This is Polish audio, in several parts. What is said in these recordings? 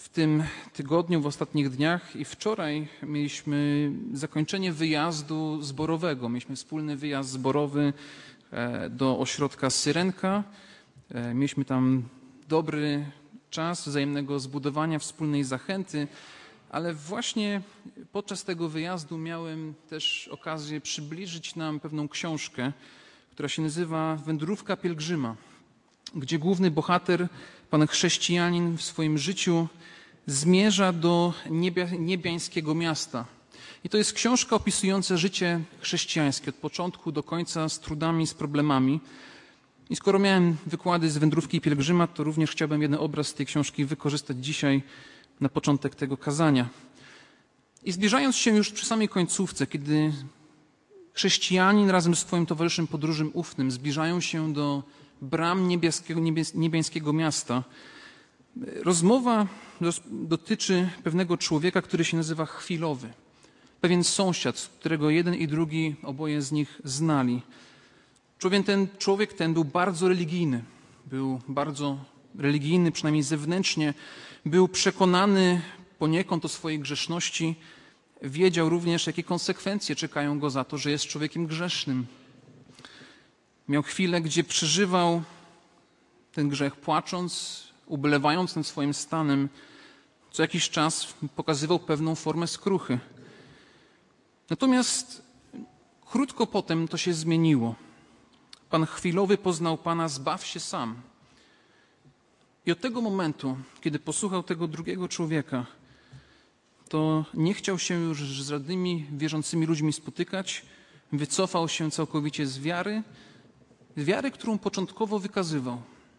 w tym tygodniu, w ostatnich dniach i wczoraj mieliśmy zakończenie wyjazdu zborowego. Mieliśmy wspólny wyjazd zborowy do ośrodka Syrenka. Mieliśmy tam dobry czas wzajemnego zbudowania, wspólnej zachęty, ale właśnie podczas tego wyjazdu miałem też okazję przybliżyć nam pewną książkę, która się nazywa Wędrówka pielgrzyma, gdzie główny bohater, pan chrześcijanin w swoim życiu zmierza do niebiańskiego miasta. I to jest książka opisująca życie chrześcijańskie od początku do końca z trudami, z problemami. I skoro miałem wykłady z Wędrówki pielgrzyma, to również chciałbym jeden obraz z tej książki wykorzystać dzisiaj na początek tego kazania. I zbliżając się już przy samej końcówce, kiedy chrześcijanin razem z swoim towarzyszem podróżym ufnym zbliżają się do bram niebiańskiego miasta, rozmowa dotyczy pewnego człowieka, który się nazywa Chwilowy. Pewien sąsiad, którego jeden i drugi, oboje z nich znali. Człowiek ten był bardzo religijny. Był bardzo religijny, przynajmniej zewnętrznie. Był przekonany poniekąd o swojej grzeszności. Wiedział również, jakie konsekwencje czekają go za to, że jest człowiekiem grzesznym. Miał chwilę, gdzie przeżywał ten grzech płacząc, ubolewając nad swoim stanem. Co jakiś czas pokazywał pewną formę skruchy. Natomiast krótko potem to się zmieniło. Pan Chwilowy poznał Pana, zbaw się sam. I od tego momentu, kiedy posłuchał tego drugiego człowieka, to nie chciał się już z żadnymi wierzącymi ludźmi spotykać, wycofał się całkowicie z wiary, którą początkowo wykazywał.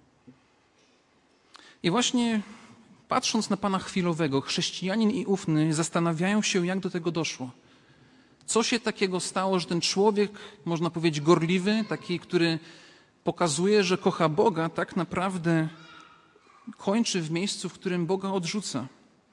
I właśnie patrząc na Pana Chwilowego, chrześcijanin i ufny zastanawiają się, jak do tego doszło. Co się takiego stało, że ten człowiek, można powiedzieć gorliwy, taki, który pokazuje, że kocha Boga, tak naprawdę kończy w miejscu, w którym Boga odrzuca.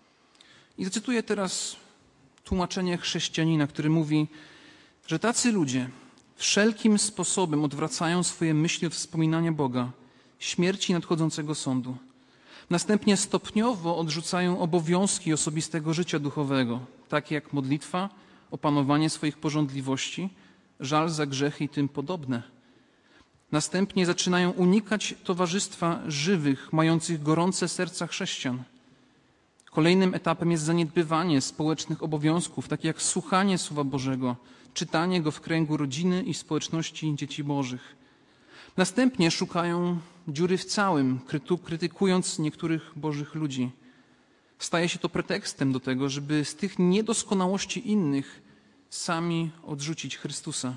I zacytuję teraz tłumaczenie chrześcijanina, który mówi, że tacy ludzie wszelkim sposobem odwracają swoje myśli od wspominania Boga, śmierci nadchodzącego sądu. Następnie stopniowo odrzucają obowiązki osobistego życia duchowego, takie jak modlitwa, opanowanie swoich pożądliwości, żal za grzechy i tym podobne. Następnie zaczynają unikać towarzystwa żywych, mających gorące serca chrześcijan. Kolejnym etapem jest zaniedbywanie społecznych obowiązków, takie jak słuchanie Słowa Bożego, czytanie go w kręgu rodziny i społeczności dzieci Bożych. Następnie szukają dziury w całym, krytykując niektórych Bożych ludzi. Staje się to pretekstem do tego, żeby z tych niedoskonałości innych sami odrzucić Chrystusa.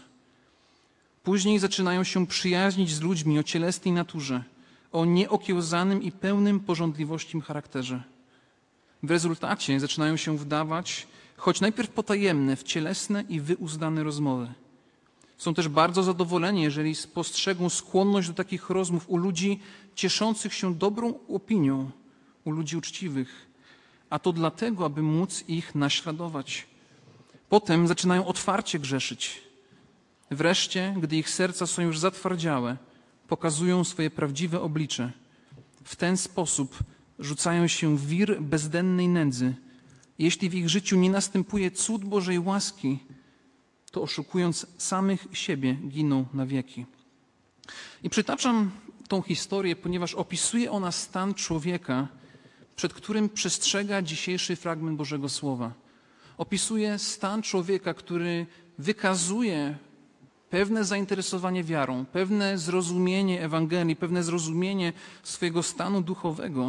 Później zaczynają się przyjaźnić z ludźmi o cielesnej naturze, o nieokiełzanym i pełnym pożądliwości charakterze. W rezultacie zaczynają się wdawać, choć najpierw potajemne, w cielesne i wyuzdane rozmowy. Są też bardzo zadowoleni, jeżeli spostrzegą skłonność do takich rozmów u ludzi cieszących się dobrą opinią, u ludzi uczciwych, a to dlatego, aby móc ich naśladować. Potem zaczynają otwarcie grzeszyć. Wreszcie, gdy ich serca są już zatwardziałe, pokazują swoje prawdziwe oblicze. W ten sposób rzucają się w wir bezdennej nędzy. Jeśli w ich życiu nie następuje cud Bożej łaski, to oszukując samych siebie giną na wieki. I przytaczam tą historię, ponieważ opisuje ona stan człowieka, przed którym przestrzega dzisiejszy fragment Bożego Słowa. Opisuje stan człowieka, który wykazuje pewne zainteresowanie wiarą, pewne zrozumienie Ewangelii, pewne zrozumienie swojego stanu duchowego,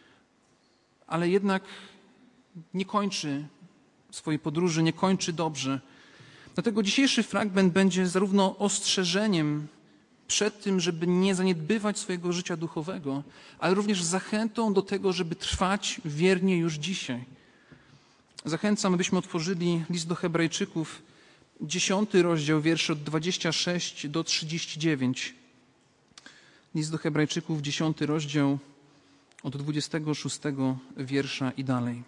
ale jednak nie kończy swojej podróży, nie kończy dobrze. Dlatego dzisiejszy fragment będzie zarówno ostrzeżeniem przed tym, żeby nie zaniedbywać swojego życia duchowego, ale również zachętą do tego, żeby trwać wiernie już dzisiaj. Zachęcam, abyśmy otworzyli list do Hebrajczyków, 10 rozdział, wiersze od 26 do 39. List do Hebrajczyków, 10 rozdział, od 26 wiersza i dalej.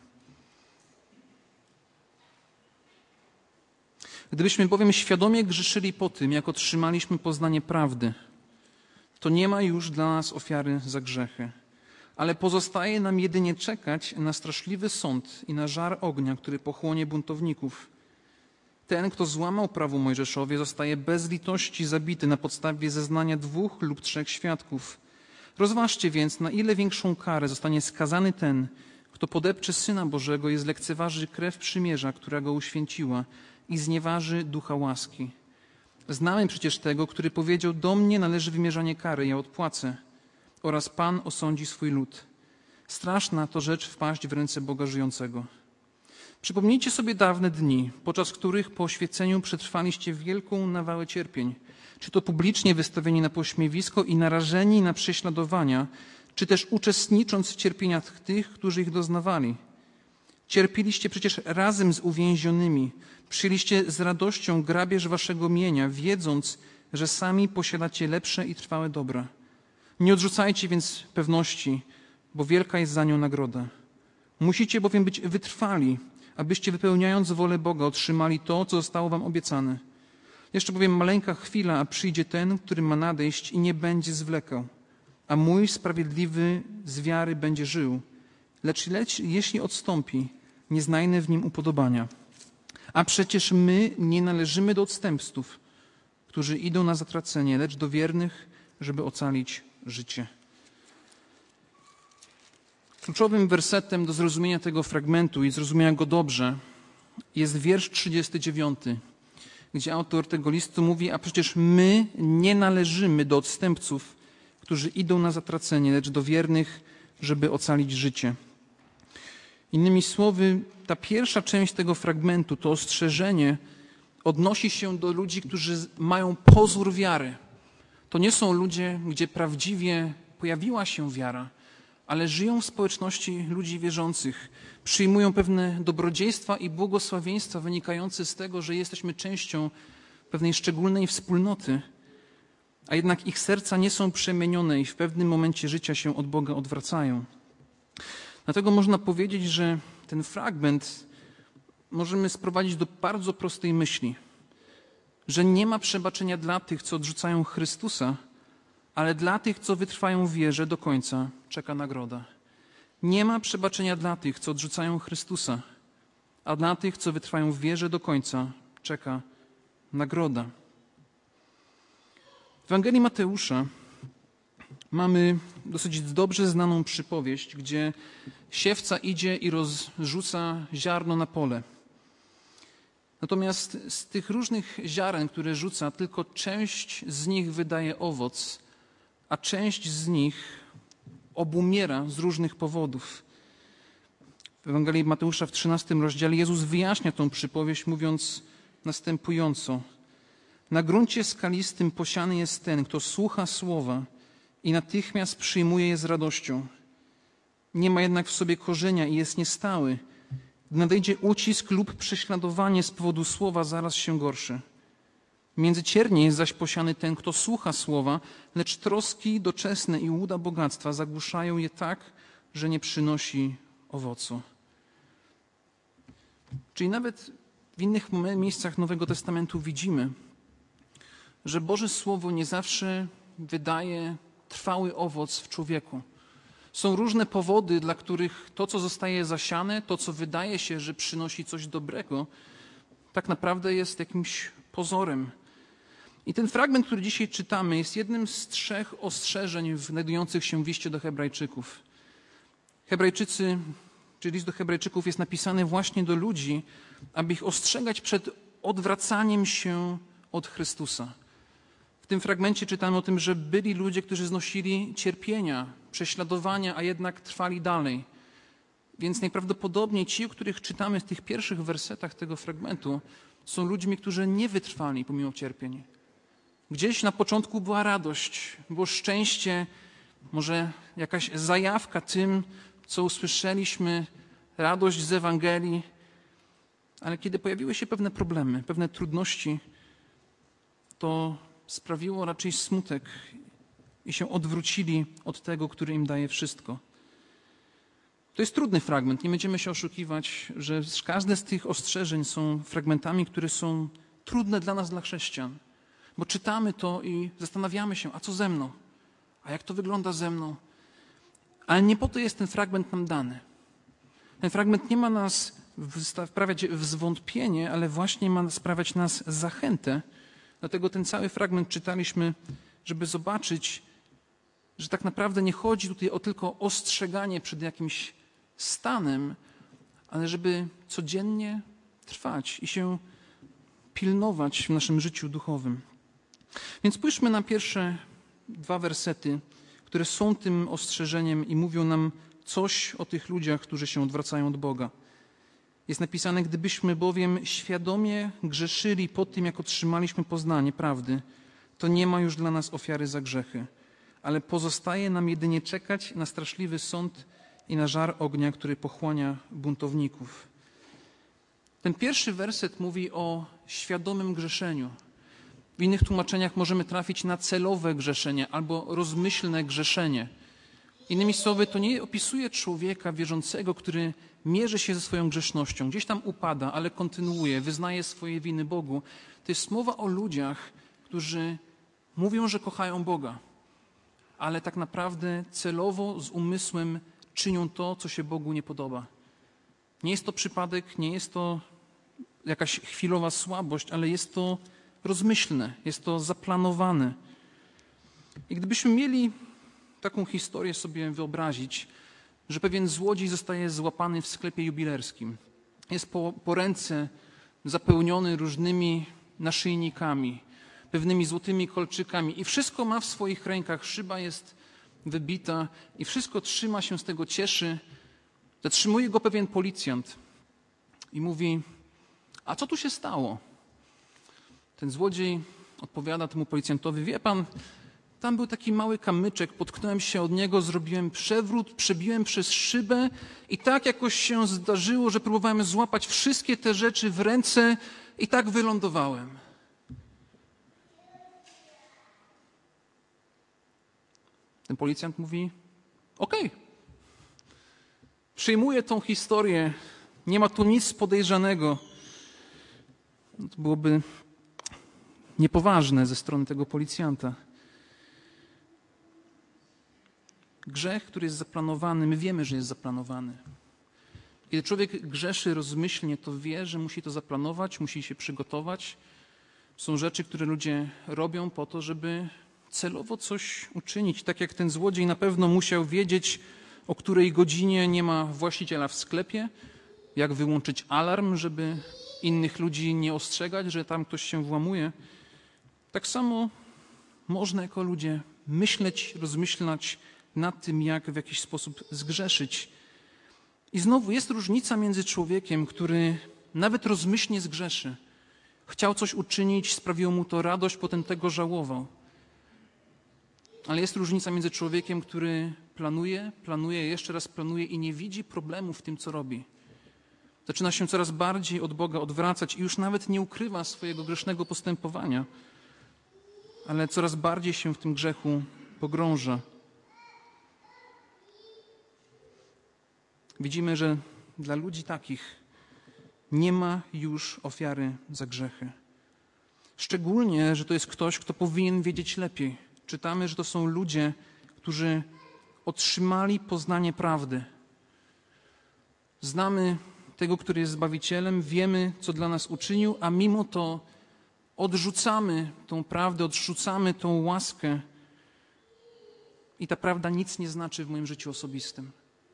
Gdybyśmy bowiem świadomie grzeszyli po tym, jak otrzymaliśmy poznanie prawdy, to nie ma już dla nas ofiary za grzechy, ale pozostaje nam jedynie czekać na straszliwy sąd i na żar ognia, który pochłonie buntowników. Ten, kto złamał prawo mojżeszowe, zostaje bez litości zabity na podstawie zeznania 2 lub 3 świadków. Rozważcie więc, na ile większą karę zostanie skazany ten, kto podepcze Syna Bożego i zlekceważy krew przymierza, która go uświęciła i znieważy ducha łaski. Znamy przecież tego, który powiedział: do mnie należy wymierzanie kary, ja odpłacę, oraz Pan osądzi swój lud. Straszna to rzecz wpaść w ręce Boga żyjącego. Przypomnijcie sobie dawne dni, podczas których po oświeceniu przetrwaliście wielką nawałę cierpień, czy to publicznie wystawieni na pośmiewisko i narażeni na prześladowania, czy też uczestnicząc w cierpieniach tych, którzy ich doznawali. Cierpieliście przecież razem z uwięzionymi, przyjęliście z radością grabież waszego mienia, wiedząc, że sami posiadacie lepsze i trwałe dobra. Nie odrzucajcie więc pewności, bo wielka jest za nią nagroda. Musicie bowiem być wytrwali, abyście wypełniając wolę Boga otrzymali to, co zostało wam obiecane. Jeszcze bowiem maleńka chwila, a przyjdzie ten, który ma nadejść i nie będzie zwlekał. A mój sprawiedliwy z wiary będzie żył. Lecz jeśli odstąpi, nie znajdę w nim upodobania. A przecież my nie należymy do odstępców, którzy idą na zatracenie, lecz do wiernych, żeby ocalić życie. Kluczowym wersetem do zrozumienia tego fragmentu i zrozumienia go dobrze jest wiersz 39, gdzie autor tego listu mówi: a przecież my nie należymy do odstępców, którzy idą na zatracenie, lecz do wiernych, żeby ocalić życie. Innymi słowy, ta pierwsza część tego fragmentu, to ostrzeżenie, odnosi się do ludzi, którzy mają pozór wiary. To nie są ludzie, gdzie prawdziwie pojawiła się wiara, ale żyją w społeczności ludzi wierzących. Przyjmują pewne dobrodziejstwa i błogosławieństwa wynikające z tego, że jesteśmy częścią pewnej szczególnej wspólnoty, a jednak ich serca nie są przemienione i w pewnym momencie życia się od Boga odwracają. Dlatego można powiedzieć, że ten fragment możemy sprowadzić do bardzo prostej myśli, że nie ma przebaczenia dla tych, co odrzucają Chrystusa, ale dla tych, co wytrwają w wierze do końca, czeka nagroda. Nie ma przebaczenia dla tych, co odrzucają Chrystusa, a dla tych, co wytrwają w wierze do końca, czeka nagroda. W Ewangelii Mateusza mamy dosyć dobrze znaną przypowieść, gdzie siewca idzie i rozrzuca ziarno na pole. Natomiast z tych różnych ziaren, które rzuca, tylko część z nich wydaje owoc, a część z nich obumiera z różnych powodów. W Ewangelii Mateusza w 13 rozdziale Jezus wyjaśnia tą przypowieść, mówiąc następująco: na gruncie skalistym posiany jest ten, kto słucha słowa i natychmiast przyjmuje je z radością. Nie ma jednak w sobie korzenia i jest niestały. Gdy nadejdzie ucisk lub prześladowanie z powodu słowa, zaraz się gorszy. Międzyciernie jest zaś posiany ten, kto słucha słowa, lecz troski doczesne i łuda bogactwa zagłuszają je tak, że nie przynosi owocu. Czyli nawet w innych miejscach Nowego Testamentu widzimy, że Boże Słowo nie zawsze wydaje trwały owoc w człowieku. Są różne powody, dla których to, co zostaje zasiane, to, co wydaje się, że przynosi coś dobrego, tak naprawdę jest jakimś pozorem. I ten fragment, który dzisiaj czytamy, jest jednym z 3 ostrzeżeń znajdujących się w liście do Hebrajczyków. Hebrajczycy, czyli list do Hebrajczyków jest napisany właśnie do ludzi, aby ich ostrzegać przed odwracaniem się od Chrystusa. W tym fragmencie czytamy o tym, że byli ludzie, którzy znosili cierpienia, prześladowania, a jednak trwali dalej. Więc najprawdopodobniej ci, o których czytamy w tych pierwszych wersetach tego fragmentu, są ludźmi, którzy nie wytrwali pomimo cierpień. Gdzieś na początku była radość, było szczęście, może jakaś zajawka tym, co usłyszeliśmy, radość z Ewangelii, ale kiedy pojawiły się pewne problemy, pewne trudności, to sprawiło raczej smutek i się odwrócili od tego, który im daje wszystko. To jest trudny fragment, nie będziemy się oszukiwać, że każde z tych ostrzeżeń są fragmentami, które są trudne dla nas, dla chrześcijan. Bo czytamy to i zastanawiamy się, a co ze mną? A jak to wygląda ze mną? Ale nie po to jest ten fragment nam dany. Ten fragment nie ma nas wprawiać w zwątpienie, ale właśnie ma sprawiać nas zachętę. Dlatego ten cały fragment czytaliśmy, żeby zobaczyć, że tak naprawdę nie chodzi tutaj tylko o ostrzeganie przed jakimś stanem, ale żeby codziennie trwać i się pilnować w naszym życiu duchowym. Więc spójrzmy na pierwsze 2 wersety, które są tym ostrzeżeniem i mówią nam coś o tych ludziach, którzy się odwracają od Boga. Jest napisane, gdybyśmy bowiem świadomie grzeszyli po tym, jak otrzymaliśmy poznanie prawdy, to nie ma już dla nas ofiary za grzechy, ale pozostaje nam jedynie czekać na straszliwy sąd i na żar ognia, który pochłania buntowników. Ten pierwszy werset mówi o świadomym grzeszeniu. W innych tłumaczeniach możemy trafić na celowe grzeszenie albo rozmyślne grzeszenie. Innymi słowy, to nie opisuje człowieka wierzącego, który mierzy się ze swoją grzesznością. Gdzieś tam upada, ale kontynuuje, wyznaje swoje winy Bogu. To jest mowa o ludziach, którzy mówią, że kochają Boga, ale tak naprawdę celowo, z umysłem czynią to, co się Bogu nie podoba. Nie jest to przypadek, nie jest to jakaś chwilowa słabość, ale jest to rozmyślne, jest to zaplanowane. I gdybyśmy mieli taką historię sobie wyobrazić, że pewien złodziej zostaje złapany w sklepie jubilerskim. Jest po ręce zapełniony różnymi naszyjnikami, pewnymi złotymi kolczykami i wszystko ma w swoich rękach. Szyba jest wybita i wszystko trzyma się z tego, cieszy. Zatrzymuje go pewien policjant i mówi: a co tu się stało? Ten złodziej odpowiada temu policjantowi: wie pan, tam był taki mały kamyczek, potknąłem się od niego, zrobiłem przewrót, przebiłem przez szybę i tak jakoś się zdarzyło, że próbowałem złapać wszystkie te rzeczy w ręce i tak wylądowałem. Ten policjant mówi: okej, przyjmuję tą historię, nie ma tu nic podejrzanego. No to byłoby niepoważne ze strony tego policjanta. Grzech, który jest zaplanowany, my wiemy, że jest zaplanowany. Kiedy człowiek grzeszy rozmyślnie, to wie, że musi to zaplanować, musi się przygotować. Są rzeczy, które ludzie robią po to, żeby celowo coś uczynić. Tak jak ten złodziej na pewno musiał wiedzieć, o której godzinie nie ma właściciela w sklepie, jak wyłączyć alarm, żeby innych ludzi nie ostrzegać, że tam ktoś się włamuje. Tak samo można jako ludzie myśleć, rozmyślać nad tym, jak w jakiś sposób zgrzeszyć. I znowu jest różnica między człowiekiem, który nawet rozmyślnie zgrzeszy. Chciał coś uczynić, sprawiło mu to radość, potem tego żałował. Ale jest różnica między człowiekiem, który planuje, jeszcze raz planuje i nie widzi problemu w tym, co robi. Zaczyna się coraz bardziej od Boga odwracać i już nawet nie ukrywa swojego grzesznego postępowania, ale coraz bardziej się w tym grzechu pogrąża. Widzimy, że dla ludzi takich nie ma już ofiary za grzechy. Szczególnie, że to jest ktoś, kto powinien wiedzieć lepiej. Czytamy, że to są ludzie, którzy otrzymali poznanie prawdy. Znamy tego, który jest Zbawicielem, wiemy, co dla nas uczynił, a mimo to odrzucamy tą prawdę, odrzucamy tą łaskę i ta prawda nic nie znaczy w moim życiu osobistym.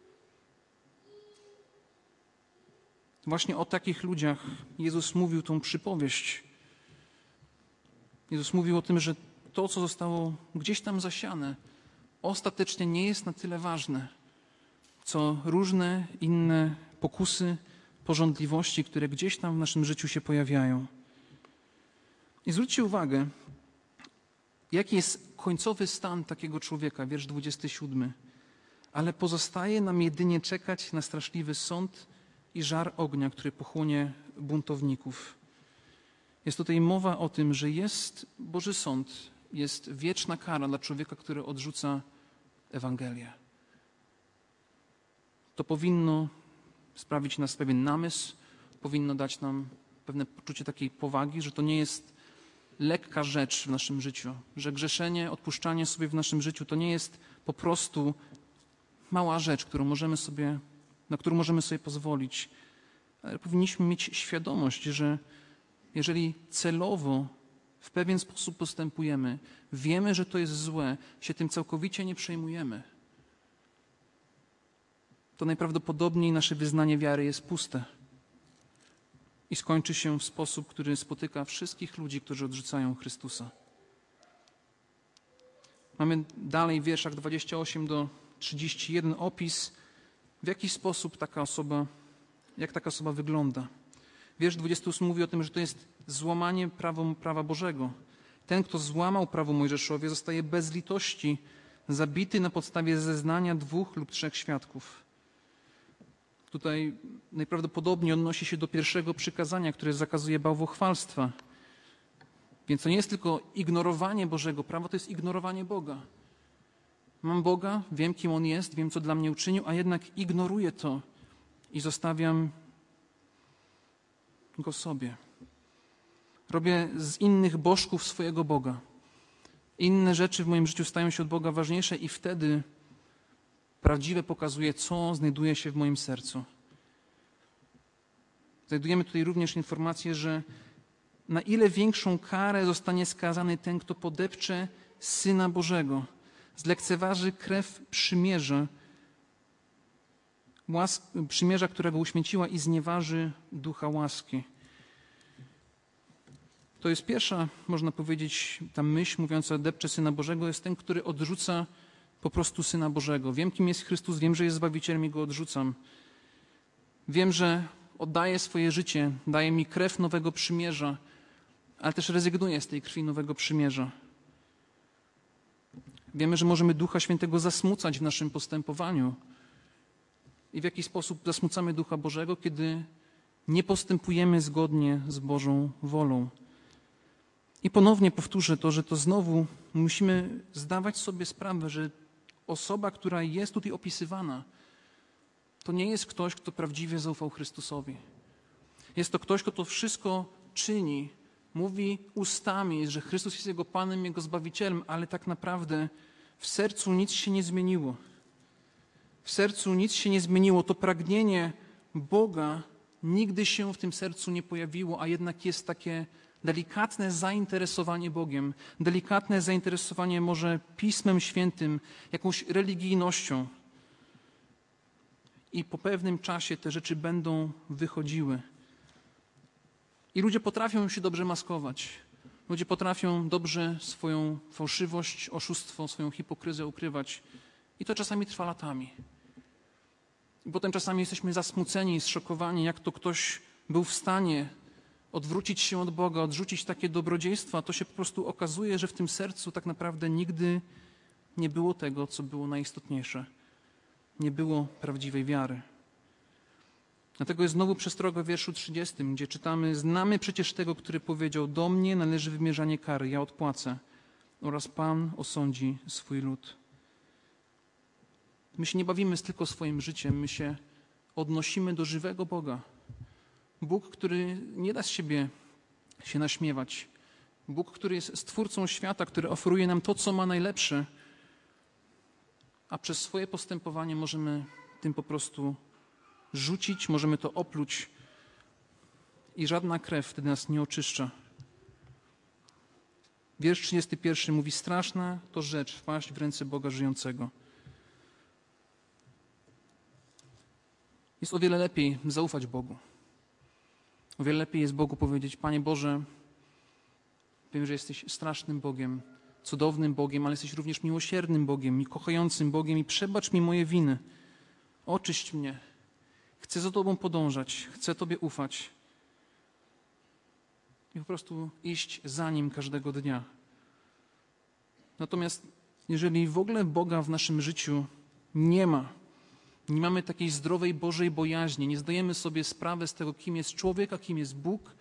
Właśnie o takich ludziach Jezus mówił tą przypowieść. Jezus mówił o tym, że to, co zostało gdzieś tam zasiane, ostatecznie nie jest na tyle ważne, co różne inne pokusy, pożądliwości, które gdzieś tam w naszym życiu się pojawiają. I zwróćcie uwagę, jaki jest końcowy stan takiego człowieka, wiersz 27. Ale pozostaje nam jedynie czekać na straszliwy sąd i żar ognia, który pochłonie buntowników. Jest tutaj mowa o tym, że jest Boży sąd, jest wieczna kara dla człowieka, który odrzuca Ewangelię. To powinno sprawić nas pewien namysł, powinno dać nam pewne poczucie takiej powagi, że to nie jest lekka rzecz w naszym życiu, że grzeszenie, odpuszczanie sobie w naszym życiu to nie jest po prostu mała rzecz, na którą możemy sobie pozwolić. Ale powinniśmy mieć świadomość, że jeżeli celowo w pewien sposób postępujemy, wiemy, że to jest złe, się tym całkowicie nie przejmujemy, to najprawdopodobniej nasze wyznanie wiary jest puste i skończy się w sposób, który spotyka wszystkich ludzi, którzy odrzucają Chrystusa. Mamy dalej w wierszach 28 do 31 opis, w jaki sposób jak taka osoba wygląda. Wiersz 28 mówi o tym, że to jest złamanie prawa Bożego. Ten, kto złamał prawo mojżeszowe, zostaje bez litości zabity na podstawie zeznania 2 lub 3 świadków. Tutaj najprawdopodobniej odnosi się do pierwszego przykazania, które zakazuje bałwochwalstwa. Więc to nie jest tylko ignorowanie Bożego prawa, to jest ignorowanie Boga. Mam Boga, wiem, kim On jest, wiem, co dla mnie uczynił, a jednak ignoruję to i zostawiam Go sobie. Robię z innych bożków swojego Boga. Inne rzeczy w moim życiu stają się od Boga ważniejsze i wtedy prawdziwe pokazuje, co znajduje się w moim sercu. Znajdujemy tutaj również informację, że na ile większą karę zostanie skazany ten, kto podepcze Syna Bożego, zlekceważy krew przymierza, która go uświęciła i znieważy ducha łaski. To jest pierwsza, można powiedzieć, ta myśl mówiąca depcze Syna Bożego, jest ten, który odrzuca po prostu Syna Bożego. Wiem, kim jest Chrystus, wiem, że jest Zbawicielem i Go odrzucam. Wiem, że oddaje swoje życie, daje mi krew nowego przymierza, ale też rezygnuję z tej krwi nowego przymierza. Wiemy, że możemy Ducha Świętego zasmucać w naszym postępowaniu. I w jaki sposób zasmucamy Ducha Bożego, kiedy nie postępujemy zgodnie z Bożą wolą. I ponownie powtórzę to, że to znowu musimy zdawać sobie sprawę, że osoba, która jest tutaj opisywana, to nie jest ktoś, kto prawdziwie zaufał Chrystusowi. Jest to ktoś, kto to wszystko czyni, mówi ustami, że Chrystus jest jego Panem, jego Zbawicielem, ale tak naprawdę w sercu nic się nie zmieniło. W sercu nic się nie zmieniło. To pragnienie Boga nigdy się w tym sercu nie pojawiło, a jednak jest takie delikatne zainteresowanie Bogiem, delikatne zainteresowanie może Pismem Świętym, jakąś religijnością. I po pewnym czasie te rzeczy będą wychodziły. I ludzie potrafią się dobrze maskować. Ludzie potrafią dobrze swoją fałszywość, oszustwo, swoją hipokryzję ukrywać. I to czasami trwa latami. I potem czasami jesteśmy zasmuceni, zszokowani, jak to ktoś był w stanie odwrócić się od Boga, odrzucić takie dobrodziejstwa. To się po prostu okazuje, że w tym sercu tak naprawdę nigdy nie było tego, co było najistotniejsze. Nie było prawdziwej wiary. Dlatego jest znowu przestroga w wierszu 30, gdzie czytamy: znamy przecież tego, który powiedział: do mnie należy wymierzanie kary, ja odpłacę, oraz Pan osądzi swój lud. My się nie bawimy tylko swoim życiem, my się odnosimy do żywego Boga. Bóg, który nie da z siebie się naśmiewać. Bóg, który jest Stwórcą świata, który oferuje nam to, co ma najlepsze, a przez swoje postępowanie możemy tym po prostu rzucić, możemy to opluć i żadna krew wtedy nas nie oczyszcza. Wiersz 31 mówi: straszna to rzecz wpaść w ręce Boga żyjącego. Jest o wiele lepiej zaufać Bogu. O wiele lepiej jest Bogu powiedzieć: Panie Boże, wiem, że jesteś strasznym Bogiem, cudownym Bogiem, ale jesteś również miłosiernym Bogiem i kochającym Bogiem i przebacz mi moje winy. Oczyść mnie. Chcę za Tobą podążać, chcę Tobie ufać. I po prostu iść za Nim każdego dnia. Natomiast jeżeli w ogóle Boga w naszym życiu nie mamy takiej zdrowej Bożej bojaźni, nie zdajemy sobie sprawy z tego, kim jest człowiek, a kim jest Bóg,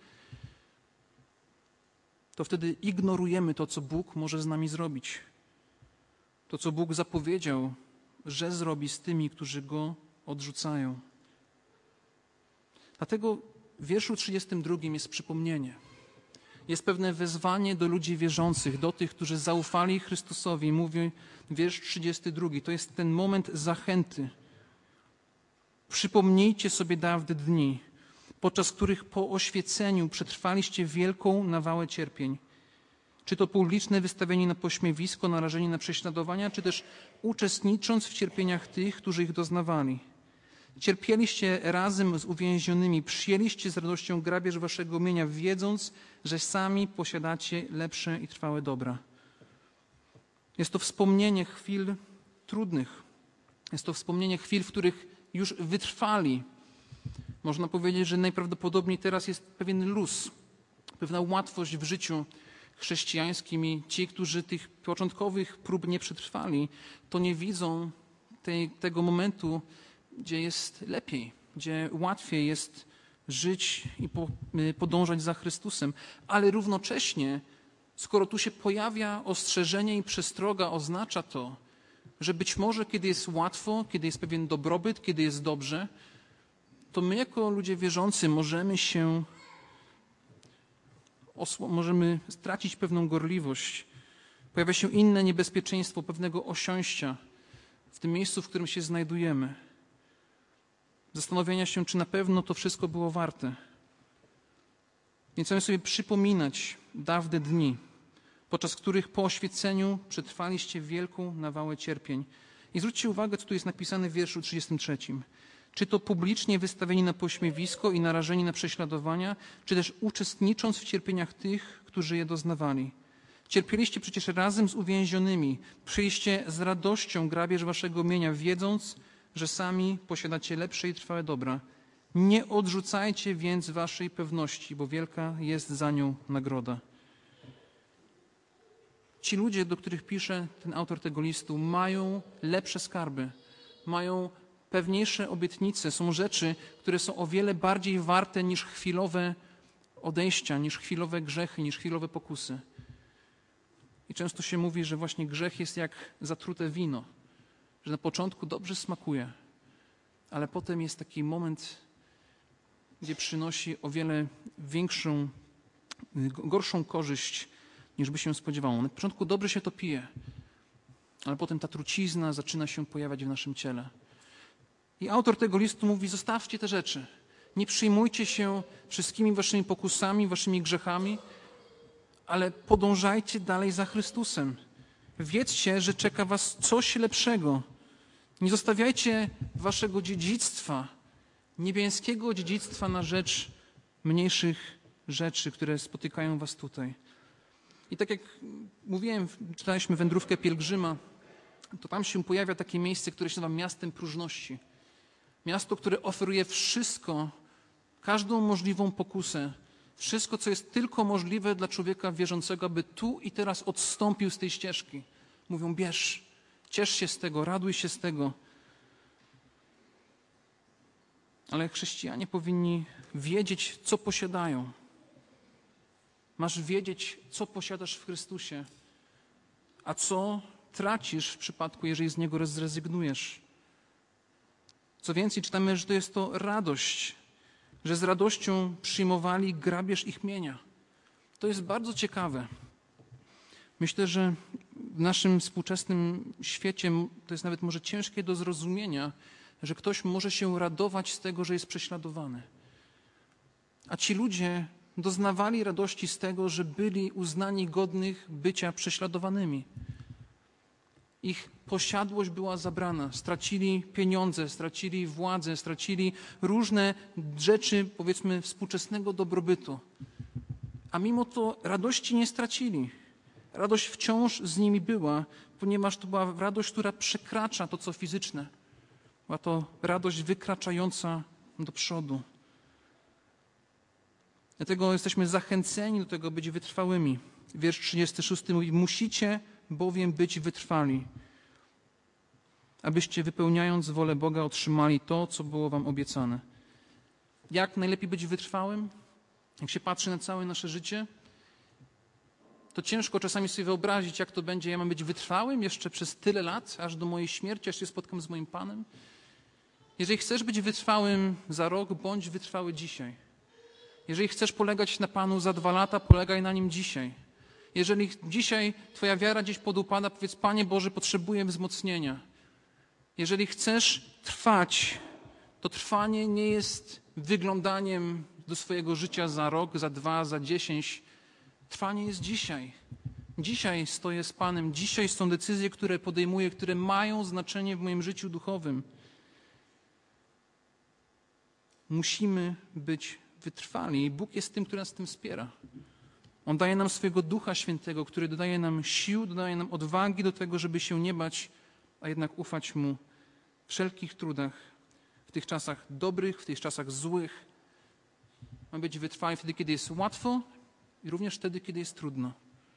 to wtedy ignorujemy to, co Bóg może z nami zrobić. To, co Bóg zapowiedział, że zrobi z tymi, którzy Go odrzucają. Dlatego w wierszu 32 jest przypomnienie. Jest pewne wezwanie do ludzi wierzących, do tych, którzy zaufali Chrystusowi. Mówi wiersz 32. To jest ten moment zachęty. Przypomnijcie sobie dawne dni, podczas których po oświeceniu przetrwaliście wielką nawałę cierpień. Czy to publiczne wystawienie na pośmiewisko, narażenie na prześladowania, czy też uczestnicząc w cierpieniach tych, którzy ich doznawali. Cierpieliście razem z uwięzionymi, przyjęliście z radością grabież waszego mienia, wiedząc, że sami posiadacie lepsze i trwałe dobra. Jest to wspomnienie chwil trudnych. Jest to wspomnienie chwil, w których już wytrwali. Można powiedzieć, że najprawdopodobniej teraz jest pewien luz, pewna łatwość w życiu chrześcijańskim i ci, którzy tych początkowych prób nie przetrwali, to nie widzą tego momentu, gdzie jest lepiej, gdzie łatwiej jest żyć i podążać za Chrystusem. Ale równocześnie, skoro tu się pojawia ostrzeżenie i przestroga, oznacza to, że być może kiedy jest łatwo, kiedy jest pewien dobrobyt, kiedy jest dobrze, to my jako ludzie wierzący możemy stracić pewną gorliwość. Pojawia się inne niebezpieczeństwo pewnego osiąścia w tym miejscu, w którym się znajdujemy. Zastanowienia się, czy na pewno to wszystko było warte. Więc chcemy sobie przypominać dawne dni, podczas których po oświeceniu przetrwaliście wielką nawałę cierpień. I zwróćcie uwagę, co tu jest napisane w wierszu 33. Czy to publicznie wystawieni na pośmiewisko i narażeni na prześladowania, czy też uczestnicząc w cierpieniach tych, którzy je doznawali. Cierpieliście przecież razem z uwięzionymi, przyjście z radością grabież waszego mienia, wiedząc, że sami posiadacie lepsze i trwałe dobra. Nie odrzucajcie więc waszej pewności, bo wielka jest za nią nagroda. Ci ludzie, do których pisze ten autor tego listu, mają lepsze skarby, mają pewniejsze obietnice, są rzeczy, które są o wiele bardziej warte niż chwilowe odejścia, niż chwilowe grzechy, niż chwilowe pokusy. I często się mówi, że właśnie grzech jest jak zatrute wino, że na początku dobrze smakuje, ale potem jest taki moment, gdzie przynosi o wiele gorszą korzyść, niż by się spodziewało. Na początku dobrze się to pije, ale potem ta trucizna zaczyna się pojawiać w naszym ciele. I autor tego listu mówi, zostawcie te rzeczy. Nie przyjmujcie się wszystkimi waszymi pokusami, waszymi grzechami, ale podążajcie dalej za Chrystusem. Wiedzcie, że czeka was coś lepszego. Nie zostawiajcie waszego dziedzictwa, niebieskiego dziedzictwa na rzecz mniejszych rzeczy, które spotykają was tutaj. I tak jak mówiłem, czytaliśmy Wędrówkę pielgrzyma, to tam się pojawia takie miejsce, które się nazywa miastem próżności. Miasto, które oferuje wszystko, każdą możliwą pokusę, wszystko, co jest tylko możliwe dla człowieka wierzącego, aby tu i teraz odstąpił z tej ścieżki. Mówią, bierz, ciesz się z tego, raduj się z tego. Ale chrześcijanie powinni wiedzieć, co posiadają. Masz wiedzieć, co posiadasz w Chrystusie, a co tracisz w przypadku, jeżeli z Niego zrezygnujesz. Co więcej, czytamy, że to jest to radość, że z radością przyjmowali grabież ich mienia. To jest bardzo ciekawe. Myślę, że w naszym współczesnym świecie to jest nawet może ciężkie do zrozumienia, że ktoś może się radować z tego, że jest prześladowany. A ci ludzie doznawali radości z tego, że byli uznani godnych bycia prześladowanymi. Ich posiadłość była zabrana, stracili pieniądze, stracili władzę, stracili różne rzeczy, powiedzmy, współczesnego dobrobytu. A mimo to radości nie stracili. Radość wciąż z nimi była, ponieważ to była radość, która przekracza to, co fizyczne. Była to radość wykraczająca do przodu. Dlatego jesteśmy zachęceni do tego, być wytrwałymi. Wiersz 36 mówi, musicie bowiem być wytrwali, abyście wypełniając wolę Boga otrzymali to, co było wam obiecane. Jak najlepiej być wytrwałym? Jak się patrzy na całe nasze życie, to ciężko czasami sobie wyobrazić, jak to będzie. Ja mam być wytrwałym jeszcze przez tyle lat, aż do mojej śmierci, aż się spotkam z moim Panem. Jeżeli chcesz być wytrwałym za rok, bądź wytrwały dzisiaj. Jeżeli chcesz polegać na Panu za 2 lata, polegaj na Nim dzisiaj. Jeżeli dzisiaj twoja wiara gdzieś podupada, powiedz: Panie Boże, potrzebuję wzmocnienia. Jeżeli chcesz trwać, to trwanie nie jest wyglądaniem do swojego życia za rok, za 2, za 10. Trwanie jest dzisiaj. Dzisiaj stoję z Panem. Dzisiaj są decyzje, które podejmuję, które mają znaczenie w moim życiu duchowym. Musimy być wytrwali i Bóg jest tym, który nas w tym wspiera. On daje nam swojego Ducha Świętego, który dodaje nam sił, dodaje nam odwagi do tego, żeby się nie bać, a jednak ufać Mu w wszelkich trudach, w tych czasach dobrych, w tych czasach złych. Mamy być wytrwali wtedy, kiedy jest łatwo i również wtedy, kiedy jest trudno.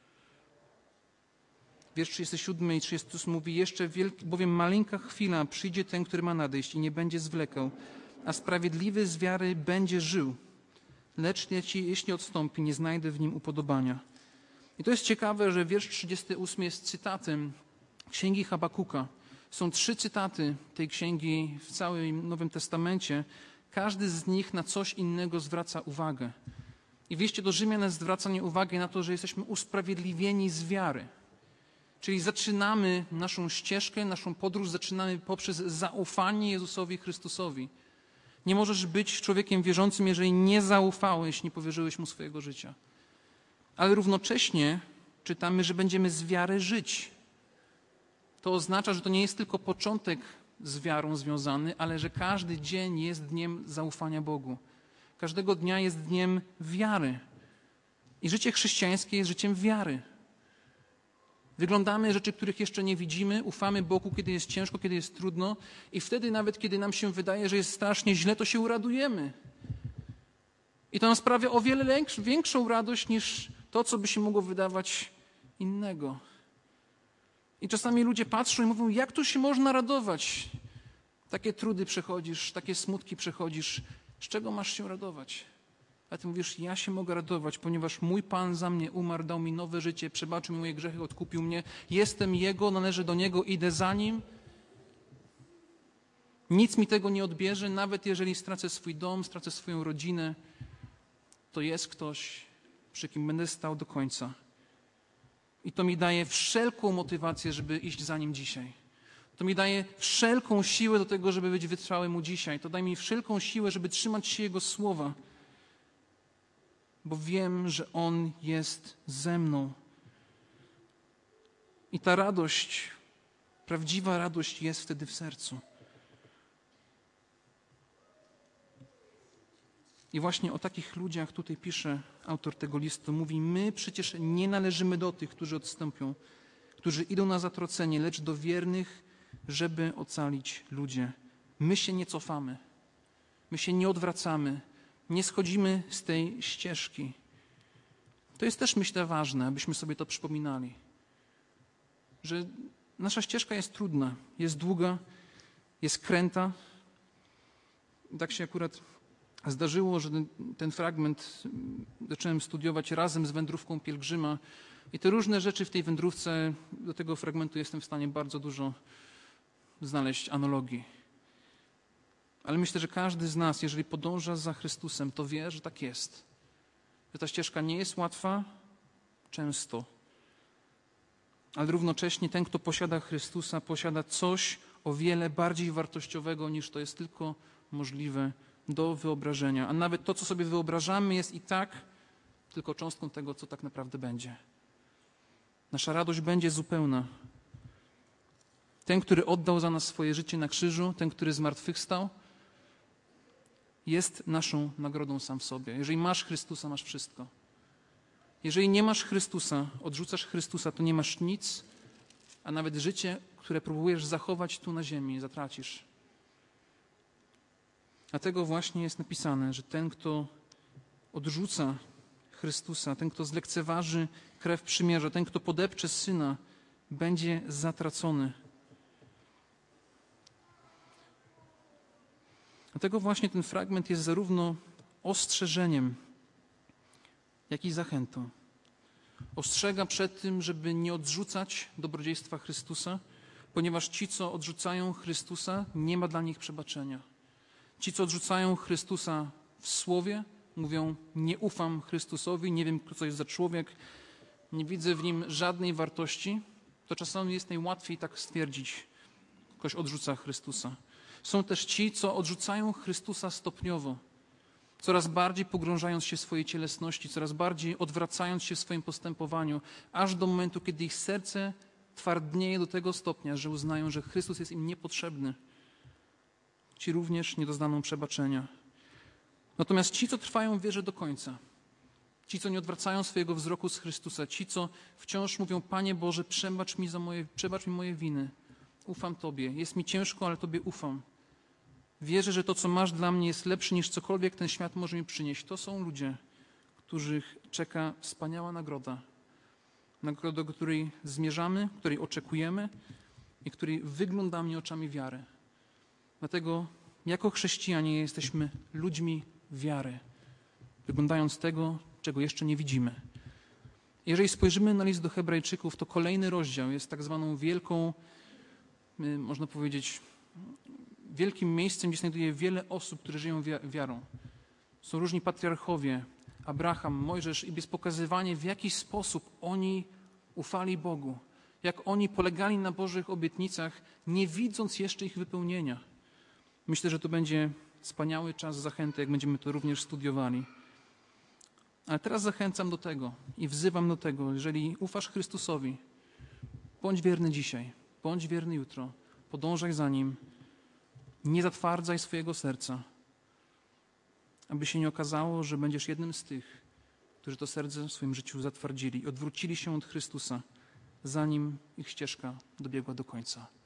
Wiersz 37 i 38 mówi: jeszcze bowiem maleńka chwila, przyjdzie ten, który ma nadejść i nie będzie zwlekał, a sprawiedliwy z wiary będzie żył. Lecz jeśli odstąpi, nie znajdę w nim upodobania. I to jest ciekawe, że wiersz 38 jest cytatem Księgi Habakuka. Są 3 cytaty tej księgi w całym Nowym Testamencie. Każdy z nich na coś innego zwraca uwagę. I w liście do Rzymian zwracanie uwagi na to, że jesteśmy usprawiedliwieni z wiary. Czyli zaczynamy naszą ścieżkę, naszą podróż zaczynamy poprzez zaufanie Jezusowi Chrystusowi. Nie możesz być człowiekiem wierzącym, jeżeli nie zaufałeś, nie powierzyłeś Mu swojego życia. Ale równocześnie czytamy, że będziemy z wiary żyć. To oznacza, że to nie jest tylko początek z wiarą związany, ale że każdy dzień jest dniem zaufania Bogu. Każdego dnia jest dniem wiary. I życie chrześcijańskie jest życiem wiary. Wyglądamy rzeczy, których jeszcze nie widzimy, ufamy Bogu, kiedy jest ciężko, kiedy jest trudno i wtedy nawet, kiedy nam się wydaje, że jest strasznie źle, to się uradujemy. I to nam sprawia o wiele większą radość niż to, co by się mogło wydawać innego. I czasami ludzie patrzą i mówią: jak tu się można radować? Takie trudy przechodzisz, takie smutki przechodzisz. Z czego masz się radować? A ty mówisz: ja się mogę radować, ponieważ mój Pan za mnie umarł, dał mi nowe życie, przebaczył mi moje grzechy, odkupił mnie. Jestem Jego, należę do Niego, idę za Nim. Nic mi tego nie odbierze, nawet jeżeli stracę swój dom, stracę swoją rodzinę, to jest ktoś, przy kim będę stał do końca. I to mi daje wszelką motywację, żeby iść za Nim dzisiaj. To mi daje wszelką siłę do tego, żeby być wytrwałym Mu dzisiaj. To daje mi wszelką siłę, żeby trzymać się Jego słowa. Bo wiem, że On jest ze mną. I ta radość, prawdziwa radość jest wtedy w sercu. I właśnie o takich ludziach tutaj pisze autor tego listu. Mówi: my przecież nie należymy do tych, którzy odstąpią, którzy idą na zatracenie, lecz do wiernych, żeby ocalić ludzie. My się nie cofamy. My się nie odwracamy. Nie schodzimy z tej ścieżki. To jest też, myślę, ważne, abyśmy sobie to przypominali. Że nasza ścieżka jest trudna, jest długa, jest kręta. Tak się akurat zdarzyło, że ten fragment zacząłem studiować razem z wędrówką pielgrzyma i te różne rzeczy w tej wędrówce, do tego fragmentu jestem w stanie bardzo dużo znaleźć analogii. Ale myślę, że każdy z nas, jeżeli podąża za Chrystusem, to wie, że tak jest. Że ta ścieżka nie jest łatwa, często. Ale równocześnie ten, kto posiada Chrystusa, posiada coś o wiele bardziej wartościowego, niż to jest tylko możliwe do wyobrażenia. A nawet to, co sobie wyobrażamy, jest i tak tylko cząstką tego, co tak naprawdę będzie. Nasza radość będzie zupełna. Ten, który oddał za nas swoje życie na krzyżu, ten, który zmartwychwstał, jest naszą nagrodą sam w sobie. Jeżeli masz Chrystusa, masz wszystko. Jeżeli nie masz Chrystusa, odrzucasz Chrystusa, to nie masz nic, a nawet życie, które próbujesz zachować tu na ziemi, zatracisz. Dlatego właśnie jest napisane, że ten, kto odrzuca Chrystusa, ten, kto zlekceważy krew przymierza, ten, kto podepcze Syna, będzie zatracony. Dlatego właśnie ten fragment jest zarówno ostrzeżeniem, jak i zachętą. Ostrzega przed tym, żeby nie odrzucać dobrodziejstwa Chrystusa, ponieważ ci, co odrzucają Chrystusa, nie ma dla nich przebaczenia. Ci, co odrzucają Chrystusa w słowie, mówią: nie ufam Chrystusowi, nie wiem, co to jest za człowiek, nie widzę w nim żadnej wartości, to czasami jest najłatwiej tak stwierdzić. Ktoś odrzuca Chrystusa. Są też ci, co odrzucają Chrystusa stopniowo, coraz bardziej pogrążając się w swojej cielesności, coraz bardziej odwracając się w swoim postępowaniu, aż do momentu, kiedy ich serce twardnieje do tego stopnia, że uznają, że Chrystus jest im niepotrzebny. Ci również nie doznaną przebaczenia. Natomiast ci, co trwają w wierze do końca, ci, co nie odwracają swojego wzroku z Chrystusa, ci, co wciąż mówią: Panie Boże, przebacz mi moje winy. Ufam Tobie. Jest mi ciężko, ale Tobie ufam. Wierzę, że to, co masz dla mnie, jest lepsze niż cokolwiek ten świat może mi przynieść. To są ludzie, których czeka wspaniała nagroda. Nagroda, do której zmierzamy, której oczekujemy i której wyglądamy oczami wiary. Dlatego jako chrześcijanie jesteśmy ludźmi wiary, wyglądając tego, czego jeszcze nie widzimy. Jeżeli spojrzymy na list do Hebrajczyków, to kolejny rozdział jest tak zwaną wielką, można powiedzieć, wielkim miejscem, gdzie znajduje wiele osób, które żyją wiarą. Są różni patriarchowie, Abraham, Mojżesz, i jest pokazywanie, w jaki sposób oni ufali Bogu, jak oni polegali na Bożych obietnicach, nie widząc jeszcze ich wypełnienia. Myślę, że to będzie wspaniały czas zachęty, jak będziemy to również studiowali. Ale teraz zachęcam do tego i wzywam do tego: jeżeli ufasz Chrystusowi, bądź wierny dzisiaj, bądź wierny jutro, podążaj za Nim, nie zatwardzaj swojego serca, aby się nie okazało, że będziesz jednym z tych, którzy to serce w swoim życiu zatwardzili i odwrócili się od Chrystusa, zanim ich ścieżka dobiegła do końca.